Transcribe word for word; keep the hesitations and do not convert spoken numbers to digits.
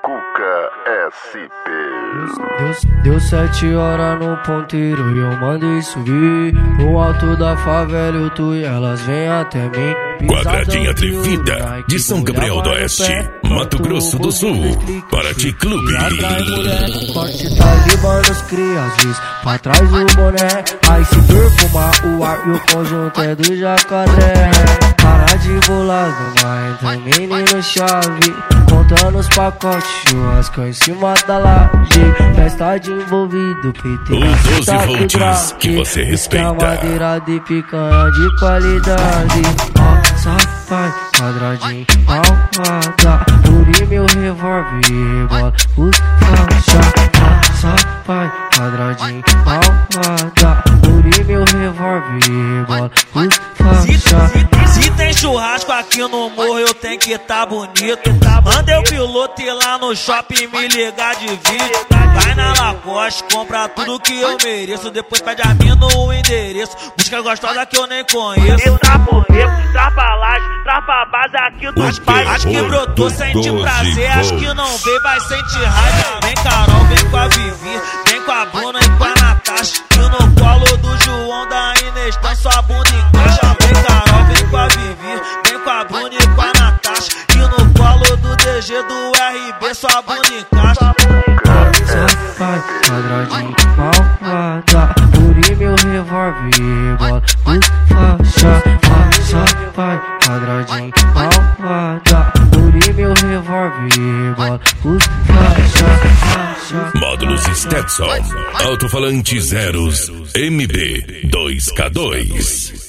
Cuca S P. Deu, deu sete horas no ponteiro e eu mandei subir. No alto da favela eu tô e elas vêm até mim. Quadradinha Atrevida de São Gabriel do Oeste, Mato Grosso do Sul, Paraty Clube. Atrai mulher, corte talibã nos cria, às vezes pra trás o boné. Aí se perfumar o ar e o conjunto é do jacaré. Para de bolar no mar, entra menino chave, contando os pacotes, churrasco em cima da laje. Festa de envolvido, P T Os doze volts que você respeita. Madeira de picanha de qualidade. Ó, safai, quadradinho, malvada. Puri meu revólver e rebola os faixa. Ó, safai, quadradinho, malvada. Puri meu revólver e rebola os faixa. Se tem churrasco aqui no morro, eu tenho que tá bonito. Mandei o piloto ir lá no shopping me ligar de vídeo. Vai na Lacoste, compra tudo que eu mereço. Depois pede a mim no endereço. Busca gostosa que eu nem conheço. Entra por dentro, traz pra laje, traz pra base aqui dos pais. Acho que brotou, sente prazer. Acho que não veio, vai sentir raiva. Vem Carol, vem com a Vivi, vem com a Bruna e com a Natasha. E no colo do João da Inês, tá sua bunda encaixa. Vem Carol, vem com a Vivi, vem com a Bruna e com a Natasha. E no colo do D G do R B, sua bunda encaixa. Safai, quadradinho, malvada. Puri meu revólver e rebola os faixa. Safai, quadradinho, malvada. Puri meu revólver e rebola os faixa. Módulos Stetson, alto-falante zeros, M B dois K dois.